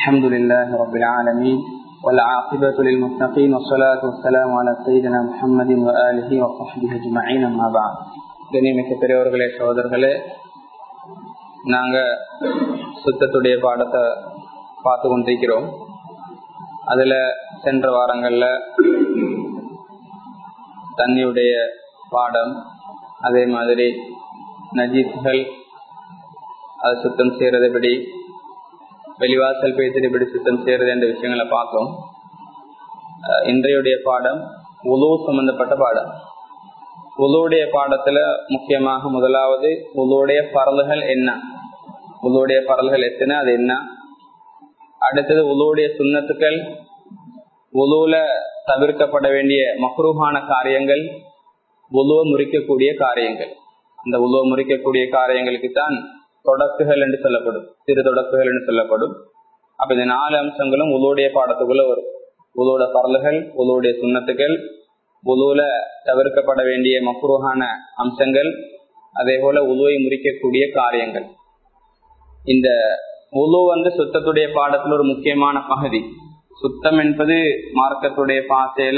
الحمد لله رب العالمين والعاقبة للمتقين والصلاة والسلام على سيدنا محمد وآله وصحبه أجمعين أما بعد. கண்ணியமிக்க பெரியவர்களே, சகோதரர்களே, நாங்கள் சுத்தத்துடைய பாடத்தை பார்த்து கொண்டிருக்கிறோம். அதில் சென்ற வாரங்களில் தண்ணியுடைய பாடம், அதே மாதிரி நஜீஸ்கள் அதை சுத்தம் செய்கிறது எப்படி, வெளிவாசல் பேசுறது எப்படி சுத்தம் செய்யறது என்ற விஷயங்களை பார்த்தோம். இன்றையுடைய பாடம் உது சம்பந்தப்பட்ட பாடம். உதுவுடைய பாடத்துல முக்கியமாக முதலாவது உதுவுடைய பரல்கள் என்ன, உதுவுடைய பரல்கள் எத்தனை, அது என்ன. அடுத்தது உதுவுடைய சுன்னத்துக்கள், உதுவுல தவிர்க்கப்பட வேண்டிய மக்ரூஹான காரியங்கள், உதுவை முறிக்கக்கூடிய காரியங்கள். அந்த உதுவை முறிக்கக்கூடிய காரியங்களுக்கு தான் தொடக்குகள் என்று சொல்லப்படும், சிறு தொடக்குகள் என்று சொல்லப்படும். அப்ப இந்த 4 அம்சங்களும் உதுவுடைய பாடத்துக்குள்ள வரும். உதுவோட பரல்கள், உதுவுடைய சுன்னத்துகள், உதுவுல தவிர்க்கப்பட வேண்டிய மக்ரூஹான அம்சங்கள், அதே போல உதுவை முறிக்கக்கூடிய காரியங்கள். இந்த உது சுத்தத்துடைய பாடத்துல ஒரு முக்கியமான பகுதி. சுத்தம் என்பது மார்க்கத்துடைய பாசையில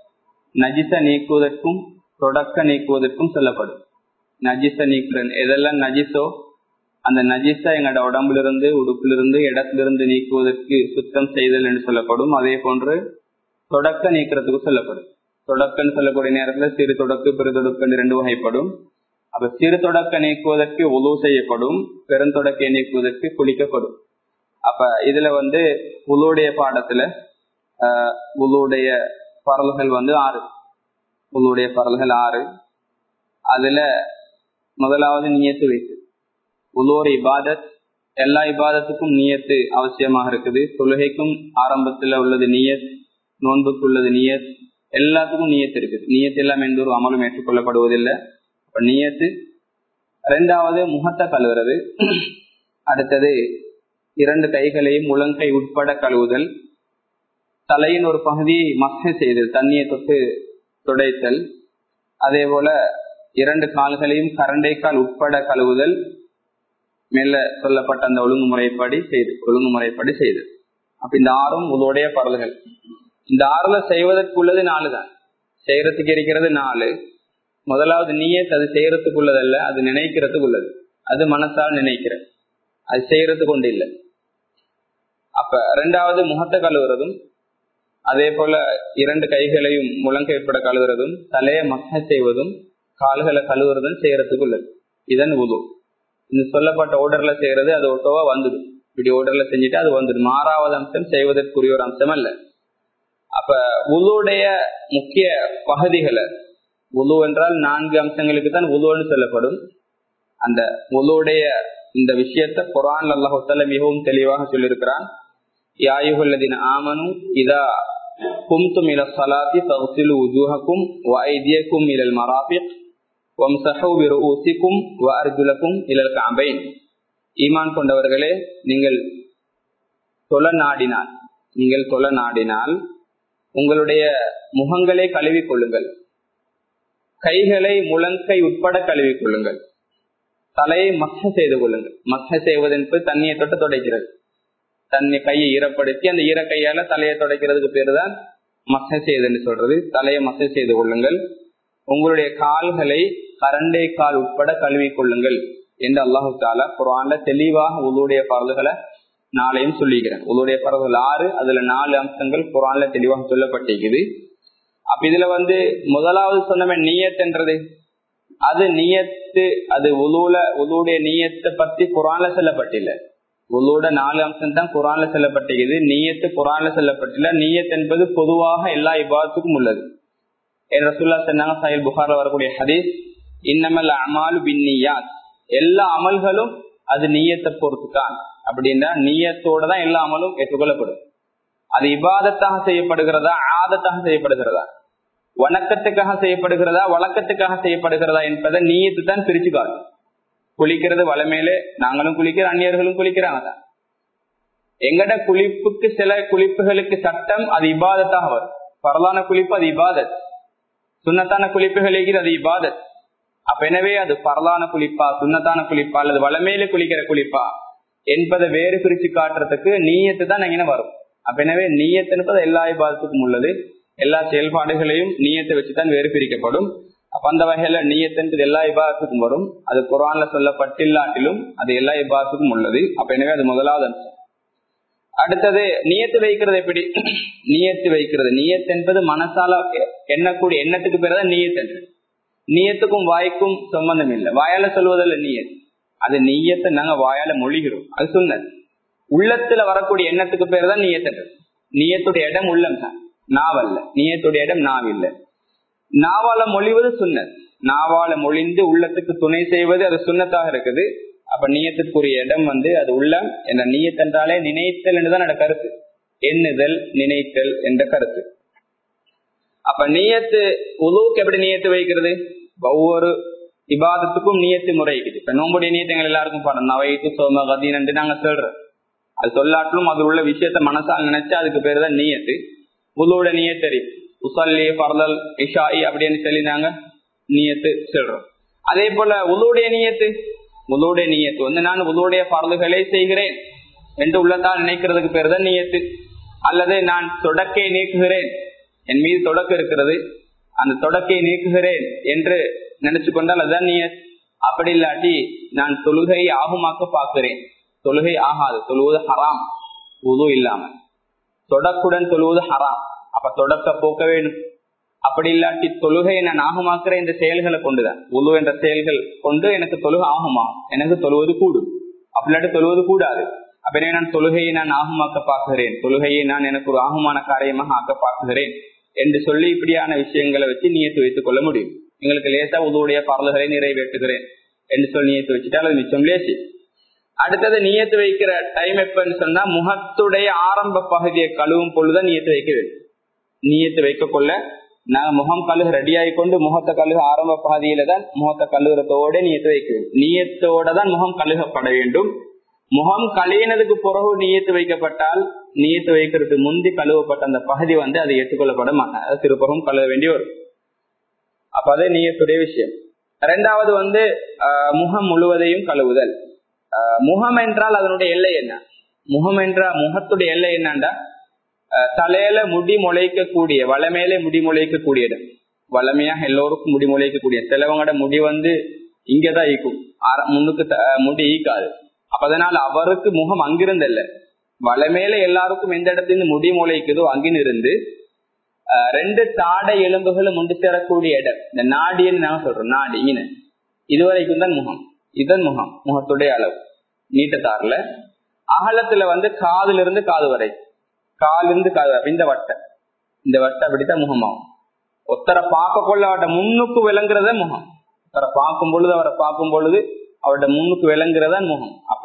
நஜிச நீக்குவதற்கும் தொடக்க நீக்குவதற்கும் சொல்லப்படும். நஜிச நீக்குறன், எதெல்லாம் நஜிசோ அந்த நஜிச எங்களோட உடம்பிலிருந்து, உடுப்பிலிருந்து, இடத்திலிருந்து நீக்குவதற்கு சுத்தம் செய்தல் என்று சொல்லப்படும். அதே போன்று தொடக்க நீக்கிறதுக்கு சொல்லப்படும். தொடக்கன்னு சொல்லக்கூடிய நேரத்தில் சிறு தொடக்கு, பெரு தொடக்கு 2 வகைப்படும். அப்ப சிறு தொடக்க நீக்குவதற்கு உது செய்யப்படும், பெருந்தொடக்கை நீக்குவதற்கு குளிக்கப்படும். அப்ப இதுல உதுவுடைய பாடத்துல உதுவுடைய பரல்கள் 6. உதுவுடைய பரல்கள் 6. அதுல முதலாவது நியத்து வைத்து, உதுவோட இபாதத், எல்லா இபாதத்துக்கும் நியத்து அவசியமாக இருக்குது. தொழுகைக்கும் ஆரம்பத்துல உள்ளது நியத், நோன்புக்கு உள்ளது நியத், எல்லாத்துக்கும் நியத்து இருக்குது. நியத்து எல்லாம் எந்த ஒரு அமலும் ஏற்றுக்கொள்ளப்படுவதில்லை. அப்ப நியத்து. 2வது முகத்தை கழுவுறது. அடுத்தது 2 கைகளையும் முழங்கை உட்பட கழுவுதல். தலையின் ஒரு பகுதியை மஸ்ஹ் செய்தல், தண்ணியை தொட்டு துடைத்தல். அதே போல 2 கால்களையும் கரண்டைக்கால் உட்பட கழுவுதல். மேல சொல்லப்பட்ட அந்த ஒழுங்குமுறைப்படி செய்து. அப்ப இந்த 6ம் உதுவுடைய பரல்கள். இந்த 6ல செய்வதற்குள்ளது 4 தான். செய்யறதுக்கு இருக்கிறது 4. முதலாவது நீயத், அது செய்யறதுக்குள்ளதல்ல, அது நினைக்கிறதுக்கு உள்ளது. அது மனசால் நினைக்கிறது, அது செய்யறதுக்கு கொண்டு இல்லை. அப்ப 2வது முகத்தை கழுவுறதும், அதே போல 2 கைகளையும் முழங்கை உட்பட கழுவுறதும், தலையை மஸ்ஹ் செய்வதும், கால்களை கழுவுறதும் செய்யறதுக்கு உள்ளது. இதன் உது. இந்த சொல்லப்பட்ட ஓர்டர்ல செய்யறது அது ஒட்டோவா வந்துடும். இப்படி ஓர்டர்ல செஞ்சுட்டு அது வந்துடும். 6வது அம்சம் செய்வதற்குரிய ஒரு அம்சம் அல்ல. அப்ப உதுவுடைய முக்கிய பகுதிகளை, உது என்றால் 4 அம்சங்களுக்கு தான் உதுன்னு சொல்லப்படும். அந்த உதுவுடைய இந்த விஷயத்தை குர்ஆன்ல அல்லாஹ் தஆலா மிகவும் தெளிவாக சொல்லியிருக்கிறான். யா அய்யுஹல்லதீன ஆமனூ இதா கும்தும் இலஸ் ஸலாத்தி ஃபக்ஸிலூ வஜூஹக்கும் வ ஐதியக்கும் இலல் மராஃபிக் வம்ஸஹூ பிருஊசிக்கும் வ அர்ஜுலக்கும் இலல் கஅபைன். ஈமான் கொண்டவர்களே, நீங்கள் தொழ நாடினால் உங்களுடைய முகங்களை கழுவிக் கொள்ளுங்கள், கைகளை முழங்கை உட்பட கழுவிக் கொள்ளுங்கள், தலையை மஸ்ஹ் செய்து கொள்ளுங்கள். மஸ்ஹ் செய்வது என்பது தண்ணியை தொட்டு துடைக்கிறது. தண்ணி கையை ஈரப்படுத்தி அந்த ஈர கையால தலையை துடைக்கிறதுக்கு பேரு தான் மஸ்ஹ் செய்தல் சொல்றது. தலையை மஸ்ஹ் செய்து கொள்ளுங்கள். உங்களுடைய கால்களை கரண்டை கால் உட்பட கழுவிக் கொள்ளுங்கள் என்று அல்லாஹு தஆலா குர்ஆன்ல தெளிவாக உதுவுடைய பரல்களை 4ஐயும் சொல்லிக்கிறேன். உதுவுடைய பரல்கள் 6, அதுல 4 அம்சங்கள் குர்ஆன்ல தெளிவாக சொல்லப்பட்டிருக்குது. அப்ப இதுல முதலாவது சொன்ன நியத் என்றது, அது நியத்து, அது உதுவுடைய நியத்தை பத்தி குர்ஆன்ல சொல்லப்பட்டில்லை. உதுவோட 4 அம்சம் தான் குர்ஆன்ல சொல்லப்பட்டிருக்குது. நியத்து குர்ஆன்ல சொல்லப்பட்டில்லை. நியத் என்பது பொதுவாக எல்லா இபாதத்துக்கும் உள்ளது. ரசூலுல்லாஹ் சொன்னாங்க, சஹீஹ் புகாரில வரக்கூடிய ஹதீஸ், இன்னமல் அமாலு பின்னியாத், எல்லா அமல்களும் அது நியத்தை பொறுத்துதான். அப்படின்னா நியத்தோட தான் எல்லா அமலும் ஏற்றுக்கொள்ளப்படும். அது இபாதத்தாக செய்யப்படுகிறதா, ஆதத்தாக செய்யப்படுகிறதா, வணக்கத்துக்காக செய்யப்படுகிறதா, வழக்கத்துக்காக செய்யப்படுகிறதா என்பதை நியத்து தான் பிரிச்சு காட்டும். குளிக்கிறது வளமேலே நாங்களும் குளிக்கிறோம், அந்நியர்களும் குளிக்கிறாங்க தான். எங்கட குளிப்புக்கு சில குளிப்புகளுக்கு சட்டம் அது இபாதத்தாக வரும். பரலான குளிப்பு அது இபாதத், சுன்னத்தான குளிப்புகள் அது இபாதத். அப்ப எனவே அது பரலான குளிப்பா, சுன்னத்தான குளிப்பா, அல்லது வளமேல குளிக்கிற குளிப்பா என்பதை வேறு பிரிச்சு காட்டுறதுக்கு நீயத்து தான் எங்க வரும். அப்ப எனவே நீயத்து என்பது எல்லா இபாதத்துக்கும் உள்ளது. எல்லா செயல்பாடுகளையும் நீயத்தை வச்சுதான் வேறு பிரிக்கப்படும். அப்ப அந்த வகையில நீயத்து என்பது எல்லா இபாதத்துக்கும் வரும். அது குர்ஆன்ல சொல்லப்பட்டில்லாட்டிலும் அது எல்லா இபாதத்துக்கும் உள்ளது. அப்ப எனவே அது முதலாவது அம்சம். அடுத்தது நியத்து வைக்கிறது. எப்படி நியத்து வைக்கிறது? நியத்து என்பது மனசால எண்ணக்கூடிய எண்ணத்துக்கு பேருதான் நியத்து என்று. நியத்துக்கும் வாய்க்கும் சம்பந்தம் இல்லை. வாயால சொல்வதில்ல நியத், அது நியத்தை நாங்க வாயால மொழிகிறோம், அது சுன்னத். உள்ளத்துல வரக்கூடிய எண்ணத்துக்கு பேர் தான் நியத்து என்று. நியத்துடைய இடம் உள்ளம் தான், நாவல்ல. நியத்துடைய இடம் நாவில்லை. நாவால மொழிவது சுன்னத். நாவால மொழிந்து உள்ளத்துக்கு துணை செய்வது அது சுன்னத்தாக இருக்குது. அப்ப நியத்துக்குரிய இடம் அது உள்ளம். என்ற நியத் என்றாலே நினைத்தல் என்றுதான் என்னோட கருத்து. எண்ணுதல், நினைத்தல் என்ற கருத்து. அப்ப நியத்து உலூக்கு எப்படி நியத்து வைக்கிறது? ஒவ்வொரு இபாதத்துக்கும் நியத்து முறை இருக்குது. இப்ப நோம்புடைய நியத்தங்கள் எல்லாருக்கும் பாடம் நவைத்து சோம கதீன் என்று நாங்க சொல்றோம். அது சொல்லாட்டிலும் அது உள்ள விஷயத்த மனசால் நினைச்சா அதுக்கு பேரு தான் நியத்து. உலூட நியத்தறி உசல்லி பர்தல் இஷாயி அப்படின்னு சொல்லி நாங்க நியத்து சொல்றோம். அதே போல உலூடைய நியத்து, உலூடைய நியத்து நான் உலூடைய பர்துகளை செய்கிறேன் என்று உள்ளத்தால் நினைக்கிறதுக்கு பேரு தான் நியத்து. அல்லது நான் தொடக்கை நீக்குகிறேன், என் மீது தொடக்கு இருக்கிறது, அந்த தொடக்கை நீக்குகிறேன் என்று நினைச்சு கொண்டால் அதுதான் நியத். அப்படி இல்லாட்டி நான் தொழுகை ஆகுமாக்க பார்க்கிறேன், தொழுகை ஆகாது, தொழுவது ஹராம். உது இல்லாம தொடக்குடன் தொழுவது ஹராம். அப்ப தொடக்க போக்க வேணும். அப்படி இல்லாட்டி தொழுகையை நான் ஆகுமாக்குற இந்த செயல்களை கொண்டுதான், உது என்ற செயல்கள் கொண்டு எனக்கு தொழுகை ஆகுமா, எனக்கு தொழுவது கூடும். அப்படி இல்லாட்டி தொழுவது கூடாது. அப்படியே நான் தொழுகையை நான் ஆகுமாக்க பார்க்கிறேன், தொழுகையை நான் எனக்கு ஒரு ஆகுமான காரியமாக ஆக்க பார்க்கிறேன் என்று சொல்லி இப்படியான விஷயங்களை வச்சு நியத்து வைத்துக் கொள்ள முடியும். எங்களுக்கு லேசா உதவுடைய பரல்களை நிறைவேற்றுகிறேன் என்று சொல்லி நியத்து வச்சுட்டால் அது மிச்சம் லேசி. அடுத்தது நியத்து வைக்கிற டைம் எப்பன்னு சொன்னா முகத்துடைய ஆரம்ப பகுதியை கழுவும் பொழுதுதான் நியத்து வைக்க வேண்டும். நியத்து வைக்க கொள்ள நாங்க முகம் கழுகு ரெடியாகி கொண்டு முகத்தை கழுகு ஆரம்ப பகுதியில தான் முகத்தை கழுகுறதோட நியத்து வைக்க வேண்டும். நியத்தோட தான் முகம் கழுகப்பட வேண்டும். முகம் கழியினதுக்கு பிறகு நியத்து வைக்கப்பட்டால் நியத்து வைக்கிறதுக்கு முந்தி கழுவப்பட்ட அந்த பகுதி அதை ஏற்றுக்கொள்ளப்பட மாட்டாங்க, திருப்பகம் கழுவ வேண்டி வரும். அப்ப அதே நியத்துடைய விஷயம். இரண்டாவது முகம் முழுவதையும் கழுவுதல். முகம் என்றால் அதனுடைய எல்லை என்ன? முகம் என்றால் முகத்துடைய எல்லை என்னண்டா தலையில முடி முளைக்கக்கூடிய, வளமேலே முடி முளைக்கக்கூடிய இடம். வளமையாக எல்லோருக்கும் முடி முளைக்கக்கூடிய, சிலவங்களோட முடி இங்கதான் ஈக்கும், முன்னுக்கு முடி ஈக்காது. அப்ப அதனால அவருக்கு முகம் அங்கிருந்தல்ல, வளமேல எல்லாருக்கும் எந்த இடத்துல முடி முளைக்குதோ அங்கிருந்து ரெண்டு தாடை எலும்புகளும் உண்டு சேரக்கூடிய இடம், இந்த நாடின்னு நாங்க சொல்றோம், நாடி இன இதுவரைக்கும் தான் முகம். இதன் முகம், முகத்துடைய அளவு நீட்டத்தாறுல அகலத்துல காதுல இருந்து காது வரை, காலிருந்து காது வரை இந்த வட்டம், இந்த வட்டம் அப்படித்தான் முகமாகும். ஒருத்தரை பார்க்க கொள்ள அவர்கிட்ட முன்னுக்கு விளங்குறத முகம். ஒருத்தரை பார்க்கும் பொழுது அவரை பார்க்கும் பொழுது அவருடைய முன்னுக்கு விளங்குறதான் முகம். அப்ப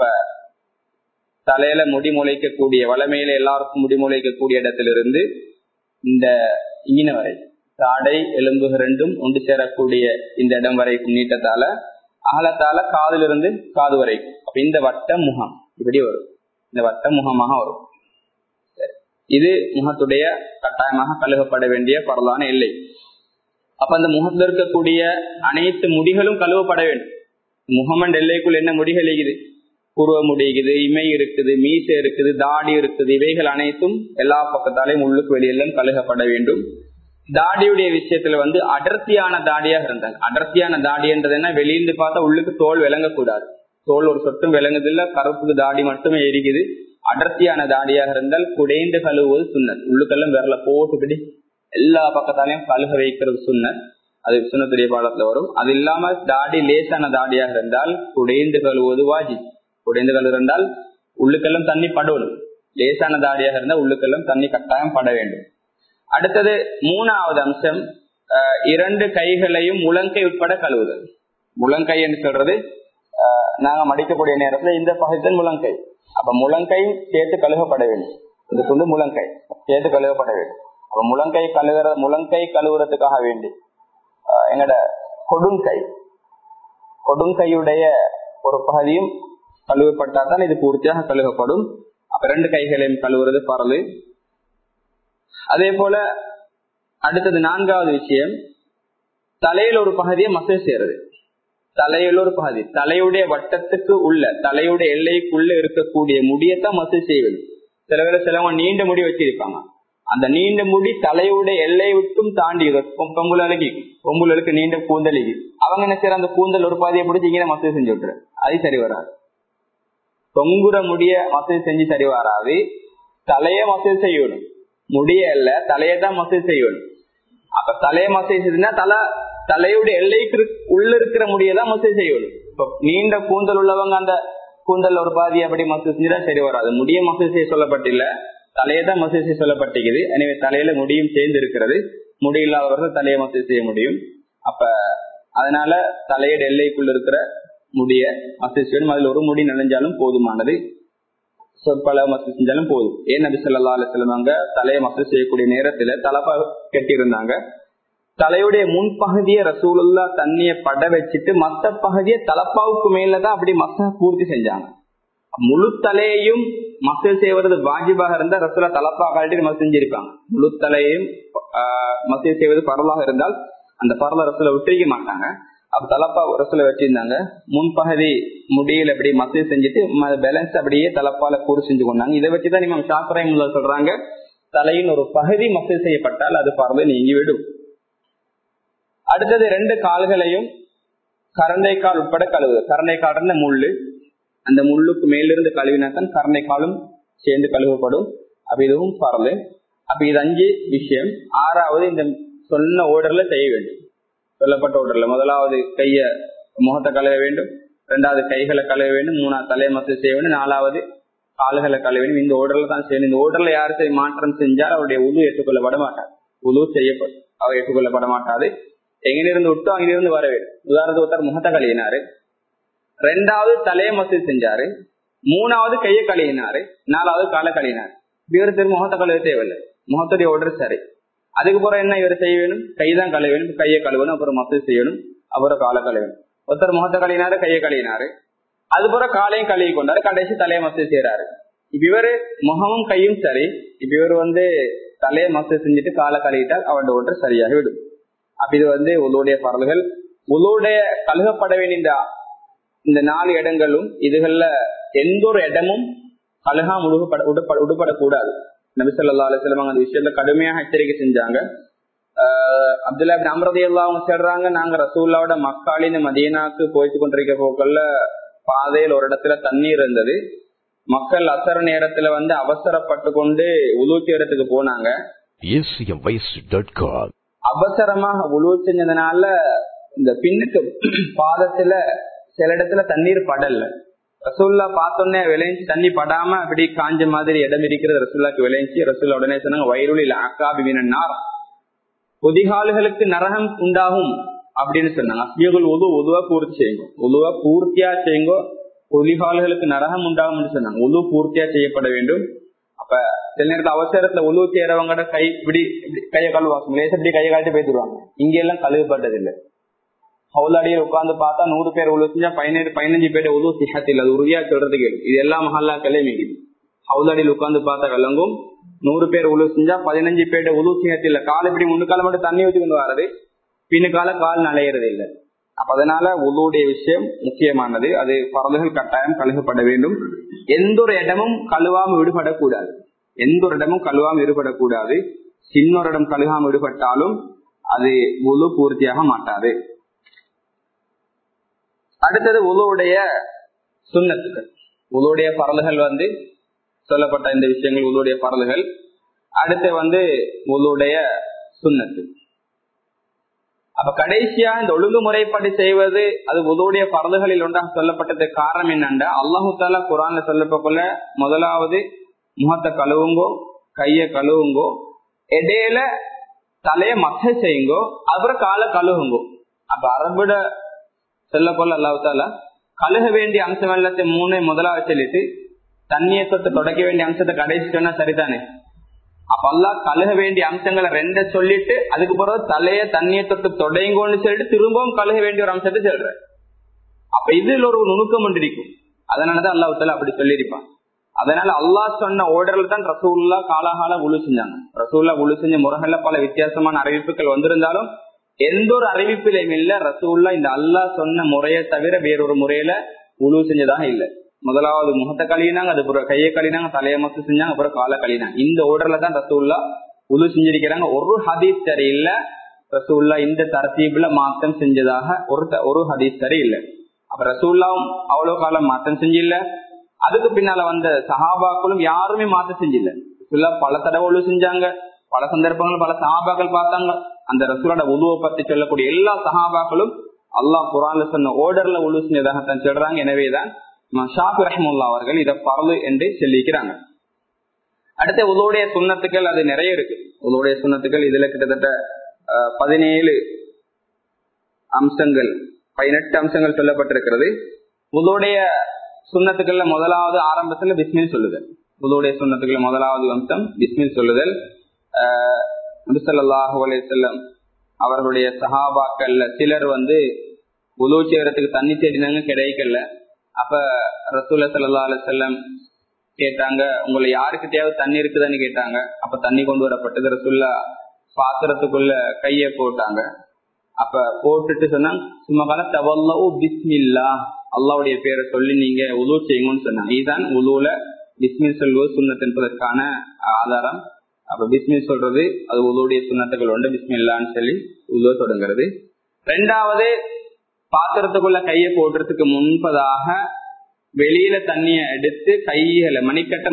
தலையில முடி முளைக்கக்கூடிய, வளமையில எல்லாருக்கும் முடி முளைக்கக்கூடிய இடத்திலிருந்து இந்த ஈன வரை தாடை எலும்பு ரெண்டும் ஒன்று சேரக்கூடிய இந்த இடம் வரைக்கும் நீட்டத்தால அகலத்தால காதிலிருந்து காது வரைக்கும். அப்ப இந்த வட்டம் முகம் இப்படி வரும், இந்த வட்டம் முகமாக வரும். இது முகத்துடைய கட்டாயமாக கழுவப்பட வேண்டிய பரலான எல்லை. அப்ப அந்த முகத்தில் இருக்கக்கூடிய அனைத்து முடிகளும் கழுவப்பட வேண்டும். முகமன் எல்லைக்குள் என்ன முடிகள் இருக்குது? புருவ முடிக்குது, இமை இருக்குது, மீசை இருக்குது, தாடி இருக்குது. இவைகள் அனைத்தும் எல்லா பக்கத்தாலையும் உள்ளுக்கு வெளியெல்லாம் கழுகப்பட வேண்டும். தாடியுடைய விஷயத்துல அடர்த்தியான தாடியாக இருந்தால், அடர்த்தியான தாடி என்றது என்ன, வெளியிருந்து பார்த்தா உள்ளுக்கு தோல் விளங்கக்கூடாது. தோல் ஒரு சொட்டும் விளங்குதில்ல, கருப்புக்கு தாடி மட்டுமே எரிக்குது. அடர்த்தியான தாடியாக இருந்தால் குடைந்து கழுவுவது சுன்னத். உள்ளுக்கெல்லாம் விரல போட்டுக்கிட்டு எல்லா பக்கத்தாலையும் கழுக வைக்கிறது சுன்னத். அது சுன்னத்துடைய பாடத்துல வரும். அது இல்லாம தாடி லேசான தாடியாக இருந்தால் குடைந்து கழுவுவது வாஜிப். குடைந்து கழுவுறால் உள்ளுக்கெல்லாம் தண்ணி படணும். லேசான தாடியாக இருந்தால் உள்ளுக்கெல்லாம் தண்ணி கட்டாயம் பட வேண்டும். அடுத்தது மூணாவது அம்சம், இரண்டு கைகளையும் முழங்கை உட்பட கழுவுதல். முழங்கை என்று சொல்றது நாங்க மடிக்கக்கூடிய நேரத்துல இந்த பகுதிதான் முழங்கை. அப்ப முழங்கையும் சேர்த்து கழுகப்பட வேண்டும். இதுக்கு முழங்கை சேர்த்து கழுகப்பட வேண்டும். அப்ப முழங்கை கழுவுறதுக்காக வேண்டி எங்கட கொடுங்கையுடைய ஒரு பகுதியும் கழுவப்பட்டாதான் இது பூர்த்தியாக கழுகப்படும். அப்ப ரெண்டு கைகளையும் கழுவுறது பரவு. அதே போல அடுத்தது நான்காவது விஷயம், தலையில் ஒரு பகுதியை மசேஜ் செய்யறது. தலையில ஒரு பகுதி, தலையுடைய வட்டத்துக்கு உள்ள தலையுடைய எல்லைக்குள்ள இருக்கக்கூடிய முடியத்தான் மசூல் செய்வது. சில பேர் சிலவங்க நீண்ட முடி வச்சிருப்பாங்க, அந்த நீண்ட முடி தலையுடைய எல்லை விட்டும் தாண்டி பொம்புகளுக்கு நீண்ட கூந்தலிக்கு அவங்க என்ன செய்யற, அந்த கூந்தல் ஒரு பாதியை பிடிச்சி இங்கே மசூல் செஞ்சு விட்டுரு, அது சரி வராது. தொங்குற முடிய மசூல் செஞ்சு சரி வராது. தலைய மசூல் செய்யணும், முடிய இல்ல தலையதான் மசூல் செய்யணும். அப்ப தலைய மசூல் செய்யுதுன்னா தலையுடைய எல்லைக்கு உள்ள இருக்கிற முடியதான் மசூல் செய்யணும். இப்ப நீண்ட கூந்தல் உள்ளவங்க அந்த கூந்தல் ஒரு பாதி அப்படி மசூல் செஞ்சா சரி வராது. முடிய மசூல் செய்ய சொல்லப்பட்டில்ல, தலையதான் மசூல் செய்ய சொல்லப்பட்டிருக்குது. எனவே தலையில முடியும் சேர்ந்து இருக்கிறது, முடி இல்லாதவர்கள் தலையை மசூல் செய்ய முடியும். அப்ப அதனால தலையோட எல்லைக்குள்ள இருக்கிற முடிய மசூல் செய்யணும். அதுல ஒரு முடி நனைஞ்சாலும் போதுமானது, சொற்பளவு மசூல் செஞ்சாலும் போதும். ஏன் நபி ஸல்லல்லாஹு அலைஹி வஸல்லம் அவங்க தலையை மசூல் செய்யக்கூடிய நேரத்துல தலப்பா கட்டி இருந்தாங்க. தலையுடைய முன்பகுதியை ரசூலுல்லாஹ் தண்ணிய பட வச்சுட்டு மத்த பகுதியை தலப்பாவுக்கு மேலதான் அப்படி மசா பூர்த்தி செஞ்சாங்க. முழு தலையையும் மசூல் செய்வது வாஜிபாக இருந்தா ரசூலா தலப்பா காலத்துக்கு மசூல் செஞ்சிருப்பாங்க. முழு தலையையும் மசூல் செய்வது பரவலாக இருந்தால் அந்த பரவ ரசூலை விட்டுக்க மாட்டாங்க. அப்ப தலப்பா ரசூலை வச்சிருந்தாங்க. முன்பகுதி முடியல அப்படி மசூல் செஞ்சுட்டு பேலன்ஸ் அப்படியே தலப்பால கூறு செஞ்சு கொண்டாங்க. இதை வச்சுதான் இமாம் ஷாஃபிஈ முதல் சொல்றாங்க, தலையின் ஒரு பகுதி மசூல் செய்யப்பட்டால் அது பரவ நீங்கி விடும். அடுத்தது 2 கால்களையும் கரண்டை கால் உட்பட கழுவுது. கரண்டை கால் முள்ளு, அந்த முள்ளுக்கு மேலிருந்து கழுவினாத்தான் கரண்டை காலும் சேர்ந்து கழுவப்படும். அப்ப இதுவும் பரவல். அப்ப இது 5 விஷயம். 6வது இந்த சொன்ன ஓர்டர்ல செய்ய வேண்டும். சொல்லப்பட்ட ஓர்டர்ல முதலாவது கைய முகத்தை கழுவ வேண்டும், 2வது கைகளை கழுவ வேண்டும், 3வது தலையை மசூல் செய்ய வேண்டும், 4வது கால்களை கழுவ வேண்டும். இந்த ஓர்டர்ல தான் செய்யணும். இந்த ஓர்டர்ல யாரு மாற்றம் செஞ்சால் அவருடைய உது ஏற்றுக்கொள்ளப்பட மாட்டார். உது செய்யப்படும், அவர் ஏற்றுக்கொள்ளப்பட மாட்டாது. எங்கிலிருந்து விட்டோ அங்கிலிருந்து வர வேண்டும். உதாரணத்துக்கு ஒருத்தர் முகத்தை கழுவினாரு, 2வது தலையை மசூல் செஞ்சாரு, 3வது கையை கழுவினாரு, 4வது காலை கழுவினாரு. இவர் திரும்ப முகத்தை கழுவ தேவையில்லை, முகத்துடைய ஓர்டர் சரி. அதுக்கப்புறம் என்ன இவர் செய்ய வேணும், கைதான் கழுவ வேணும், கையை கழுவணும், அப்புறம் மசூல் செய்யணும், அப்புறம் காலை கழுவணும். ஒருத்தர் முகத்தை கழுவினாரு, கையை கழுவினாரு, அதுக்கப்புறம் காலையும் கழுவி கொண்டாரு, கடைசி தலையை மசூல் செய்யறாரு. இப்ப இவரு முகமும் கையும் சரி. இப்ப இவர் தலையை மசூல் செஞ்சுட்டு காலை கழுவிட்டால் அவருடைய ஓர்டர் சரியாக விடும். அப்ப இது உளுடைய பரல்கள். உளுடைய கழுகப்பட வேண்டிய இந்த 4 இடங்களும் இதுகள்ல எந்த ஒரு இடமும் கழுகாம உடுப்படக்கூடாது. நபி ஸல்லல்லாஹு அலைஹி வஸல்லம் அந்த விஷயத்துல கடுமையாக எச்சரிக்கை செஞ்சாங்க. அப்துல்லா இப்னு அம்ர் ரலியல்லாஹு அன்ஹு சொல்றாங்க, நாங்க ரசூலுல்லாஹ்வோட மக்காலின் மதீனாக்கு போயிட்டு கொண்டிருக்க போக்கல்ல பாதையில் ஒரு இடத்துல தண்ணீர் இருந்தது. மக்கள் அசர நேரத்துல அவசரப்பட்டு கொண்டு உலு செய்யறதுக்கு போனாங்க. அவசரமாக உலு செஞ்சதுனால இந்த பின்னுக்கு பாதத்துல சில இடத்துல தண்ணீர் படல. ரசூல்லா பார்த்தோன்னே விளைஞ்சி தண்ணி படாம அப்படி காஞ்ச மாதிரி இடம் இருக்கிறது ரசூல்லாக்கு விளைஞ்சி. ரசூல்லா உடனே சொன்னாங்க, வயிறுலில் அக்காபி மினன்னார், பொதிகாலுகளுக்கு நரகம் உண்டாகும் அப்படின்னு சொன்னாங்க. அஸ்பியகுல் உதுவா பூர்த்தி செய்யுங்க, உதுவா பூர்த்தியா செய்யுங்க, பொதிகாலுகளுக்கு நரகம் உண்டாகும் சொன்னாங்க. உது பூர்த்தியா செய்யப்பட வேண்டும். அப்ப சில நேரத்துல அவசரத்துல உழு செய்யறவங்கட கை இப்படி கையை கழுவாங்க, லேசா இப்படி கையை காட்டி போய்த்துருவாங்க. இங்க எல்லாம் கழுவப்பட்டது இல்லை. ஹவுலாடியில் உட்கார்ந்து பார்த்தா 100 பேர் உழு செஞ்சா 15 பேர் உழு சிஹத்தில், அது உறுதியா சொல்றதுக்கு இது எல்லாம் மஹல்லாக்களே மிகுது. ஹவுலாடியில் உட்கார்ந்து பார்த்தா விளங்கும், 100 பேர் உழு செஞ்சா 15 பேர் உழு சிஹத்தில். கால் இப்படி முன்னுக்கால மட்டும் தண்ணி வச்சு கொண்டு வர்றது, பின்னுக்கால கால் நலையிறது இல்லை. அப்ப அதனால உளுடைய விஷயம் முக்கியமானது. அது பரல்கள் கட்டாயம் கழுகப்பட வேண்டும். எந்த ஒரு இடமும் கழுவாம விடுபடக்கூடாது, எந்த ஒரு இடமும் கழுவாம விடுபடக்கூடாது. சின்ன ஒரு இடம் கழுகாம விடுபட்டாலும் அது உளு பூர்த்தியாக மாட்டாது. அடுத்தது உளுடைய சுன்னத்துக்கள், உளுடைய பரல்கள் சொல்லப்பட்ட இந்த விஷயங்கள் உளுடைய பரல்கள். அடுத்து உளுடைய சுன்னத்து. அப்ப கடைசியா இந்த ஒழுங்குமுறைப்படி செய்வது அது உதுவுடைய பரல்களில் ஒன்றாக சொல்லப்பட்டதுக்கு காரணம் என்னண்டா, அல்லாஹு தஆலா குர்ஆன்ல சொல்லப்போல முதலாவது முகத்தை கழுவுங்கோ, கைய கழுவுங்கோ, இடையில தலைய மசை செய்யுங்கோ, அப்புறம் காலை கழுவுங்கோ. அப்ப அரபுட சொல்ல போல அல்லாஹு தஆலா கழுக வேண்டிய அம்சம் எல்லாத்தையும் 3 முதலாவது சொல்லிட்டு தண்ணியை தொட்டு தொடக்க வேண்டிய அம்சத்தை கடைசி சொன்னா சரிதானே? அப்ப அல்லாஹ் கழுக வேண்டிய அம்சங்களை 2 சொல்லிட்டு அதுக்கு பிறகு தலைய தண்ணியை தொட்டு தொடைங்கோன்னு சொல்லிட்டு திரும்பவும் கழுக வேண்டிய ஒரு அம்சத்தை சொல்ற. அப்ப இதுல ஒரு நுணுக்கம் ஒன்று இருக்கும். அதனாலதான் அல்லாஹ் தஆலா அப்படி சொல்லியிருப்பான். அதனால அல்லாஹ் சொன்ன ஓர்டர்ல தான் ரசூலுல்லாஹ் காலாகால உழு செஞ்சாங்க. ரசூலுல்லாஹ் உழு செஞ்ச முறைகள்ல பல வித்தியாசமான அறிவிப்புகள் வந்திருந்தாலும் எந்த ஒரு அறிவிப்பிலையும் இல்ல ரசூல்லா இந்த அல்லாஹ் சொன்ன முறையை தவிர வேறொரு முறையில உழு செஞ்சதாக இல்ல. முதலாவது முகத்தை கழினாங்க, அது பிறகு கையை கழினாங்க, தலையை மட்டும் செஞ்சாங்க, அப்புறம் காலை கழினாங்க. இந்த ஓர்டர்ல தான் ரசூல்லா உழு செஞ்சிருக்கிறாங்க. ஒரு ஹதீஸ் சரி இல்ல ரசூல்லா இந்த தரத்தீபுல மாற்றம் செஞ்சதாக ஒரு ஹதீஸ் சரி இல்ல. அப்ப ரசூல்லாவும் அவ்வளவு காலம் மாற்றம் செஞ்சில்ல. அதுக்கு பின்னால வந்த சஹாபாக்களும் யாருமே மாற்றம் செஞ்சில்ல. ரசூல்லா பல தடவை உழு செஞ்சாங்க, பல சந்தர்ப்பங்கள் பல சஹாபாக்கள் பார்த்தாங்க. அந்த ரசூலோட உழுவை பத்தி சொல்லக்கூடிய எல்லா சஹாபாக்களும் அல்லாஹ் குர்ஆன்ல சொன்ன ஓர்டர்ல உழு செஞ்சதாகத்தான் சொல்றாங்க. எனவேதான் ஷாஃபி ரஹ்மத்துல்லாஹி அவர்கள் இதை பர்து என்று சொல்லிக்கிறாங்க. அடுத்த உளுவுடைய சுன்னத்துக்கள் அது நிறைய இருக்கு. உளுவுடைய சுன்னத்துக்கள் இதுல கிட்டத்தட்ட 17 அம்சங்கள் 18 அம்சங்கள் சொல்லப்பட்டிருக்கிறது. உளுவுடைய சுன்னத்துக்கள்ல முதலாவது ஆரம்பத்துல பிஸ்மில் சொல்லுதல். உளுவுடைய சுன்னத்துக்கள் முதலாவது அம்சம் பிஸ்மில் சொல்லுதல். நபி ஸல்லல்லாஹு அலைஹி வஸல்லம் அவர்களுடைய சஹாபாக்கள்ல சிலர் உலு செய்யறதுக்கு தண்ணி தேடினாங்க, கிடைக்கல. அப்ப ரசூலுல்லாஹி ஸல்லல்லாஹு அலைஹி வஸல்லம் கேட்டாங்க, உங்களை யாருக்கிட்டையாவது தண்ணி இருக்குதான்னு கேட்டாங்க. அப்ப தண்ணி கொண்டு வரப்பட்டது. ரசூலுல்லாஹ் பாத்திரத்துக்குள்ள கைய போட்டாங்க. அப்ப போட்டுட்டு சொன்னாங்க, சும்மா கால தவல்லு பிஸ்மில்லா, அல்லாஹ்வுடைய பேரை சொல்லி நீங்க உலு செய்யுங்கன்னு சொன்னாங்க. இதுதான் உலுல பிஸ்மில் சொல்வது சுன்னத் என்பதற்கான ஆதாரம். அப்ப பிஸ்மில் சொல்றது அது உலுடைய சுன்னத்துகள் உண்டு. பிஸ்மில்லான்னு சொல்லி உலுவ தொடங்குறது. ரெண்டாவது, பாத்திரத்துக்குள்ள கையை போடுறதுக்கு முன்பதாக வெளியில தண்ணிய எடுத்து கைகளை மணிக்கட்டை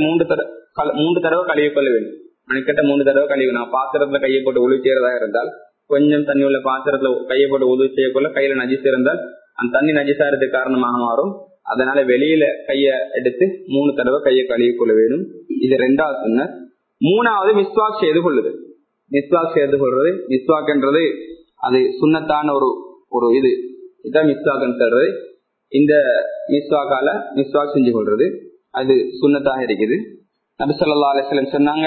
3 தடவை கழுவி கொள்ள வேண்டும். மணிக்கட்டை 3 தடவை கழுவினா பாத்திரத்துல கையை போட்டு உதவி செய்யறதா இருந்தால், கொஞ்சம் தண்ணி உள்ள பாத்திரத்துல கையை போட்டு உதவி செய்யக்குள்ள கையில நஜிஸ் இருந்தால் அந்த தண்ணி நஜிசாரத்துக்கு காரணமாக மாறும். அதனால வெளியில கைய எடுத்து 3 தடவை கையை கழுவி கொள்ள வேண்டும். இது ரெண்டாவது சுன்னத். மூணாவது மிஸ்வாக் செய்து கொள்ளுது. மிஸ்வாக் செய்து கொள்றது, மிஸ்வாக் என்றது அது சுன்னத்தான ஒரு இதான் மிஸ்வாக் சொல்றது. இந்த மிஸ்வாக்கால மிஸ்வாக் செஞ்சு கொள்றது அது சுன்னத்தாக இருக்குது. நபி ஸல்லல்லாஹு அலைஹி வஸல்லம் சொன்னாங்க,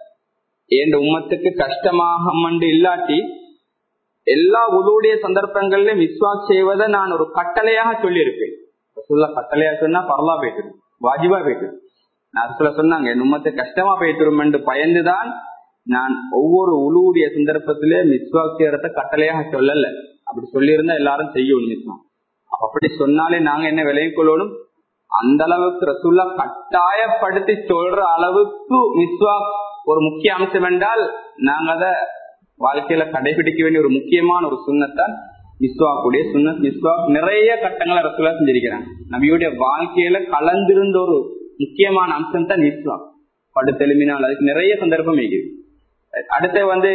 என் உம்மத்துக்கு கஷ்டமாக இல்லாட்டி எல்லா உளுவுடைய சந்தர்ப்பங்கள்ல மிஸ்வாக் செய்வதை நான் ஒரு கட்டளையாக சொல்லியிருப்பேன். கட்டளையா சொன்னா பரலா போயிட்டு, வாஜிபா போயிட்டு. நான் சொன்னாங்க, என் உம்மத்துக்கு கஷ்டமா போயிட்டு என்று பயந்துதான் நான் ஒவ்வொரு உளுவுடைய சந்தர்ப்பத்திலே மிஸ்வாக் செய்யறத கட்டளையாக சொல்லல. அப்படி சொல்லியிருந்தா எல்லாரும் செய்யணும் மிஸ்வாக். அப்படி சொன்னாலே நாங்க என்ன விளைவிக் கொள்ளணும், அந்த அளவுக்கு ரசூல்லா கட்டாயப்படுத்தி சொல்ற அளவுக்கு மிஸ்வாக் ஒரு முக்கிய அம்சம் என்றால் நாங்க அத வாழ்க்கையில கடைபிடிக்க வேண்டிய ஒரு முக்கியமான ஒரு சுன்னத்தான் மிஸ்வாக்குடைய சுன்னத். மிஸ்வாக் நிறைய கட்டங்களை ரசூல்லா செஞ்சிருக்கிறாங்க. நபியுடைய வாழ்க்கையில கலந்திருந்த ஒரு முக்கியமான அம்சம் தான் மிஸ்வாக். படுத்தெலுமினால் அதுக்கு நிறைய சந்தர்ப்பம் இருக்குது. அடுத்து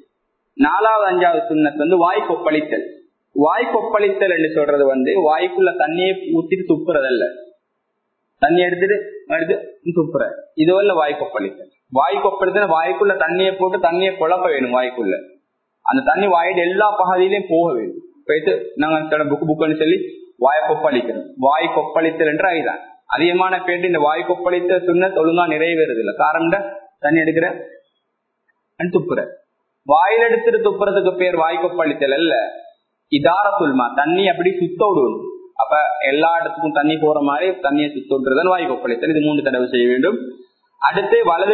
4வது 5வது சுன்னத் வாய் கொப்பளித்தல். வாய் கொப்பளித்தல் என்று சொல்றது வாய்க்குள்ள தண்ணியை ஊத்திட்டு துப்புறதல்ல, தண்ணி எடுத்துட்டு துப்புற, இதுவல்ல வாய் கொப்பளித்தல். வாய் கொப்பளித்தல் வாய்க்குள்ள தண்ணியை போட்டு தண்ணியை குழப்ப வேணும். வாய்க்குள்ள அந்த தண்ணி வாயிட எல்லா பகுதியிலையும் போக வேண்டும். போயிட்டு நாங்க புக்குன்னு சொல்லி வாயை கொப்பளிக்கிறோம். வாய் கொப்பளித்தல் என்ற இதுதான் அதிகமான பேட்டு இந்த வாய் கொப்பளித்த சுன்னத் ஒழுங்கா நிறைவேறது இல்லை. காரணம் தண்ணி எடுக்கிற துப்புற, வாயில் எடுத்துட்டு துப்புறதுக்கு பேர் வாய் கொப்பளித்தல் அல்ல, இதார சொல்மா, தண்ணி அப்படி சுத்த விடுவோம். அப்ப எல்லா இடத்துக்கும் தண்ணி போற மாதிரி தண்ணியை சுத்த விட்டுறதுன்னு வாய் கொப்பளித்தல். இது 3 தடவை செய்ய வேண்டும். அடுத்து வலது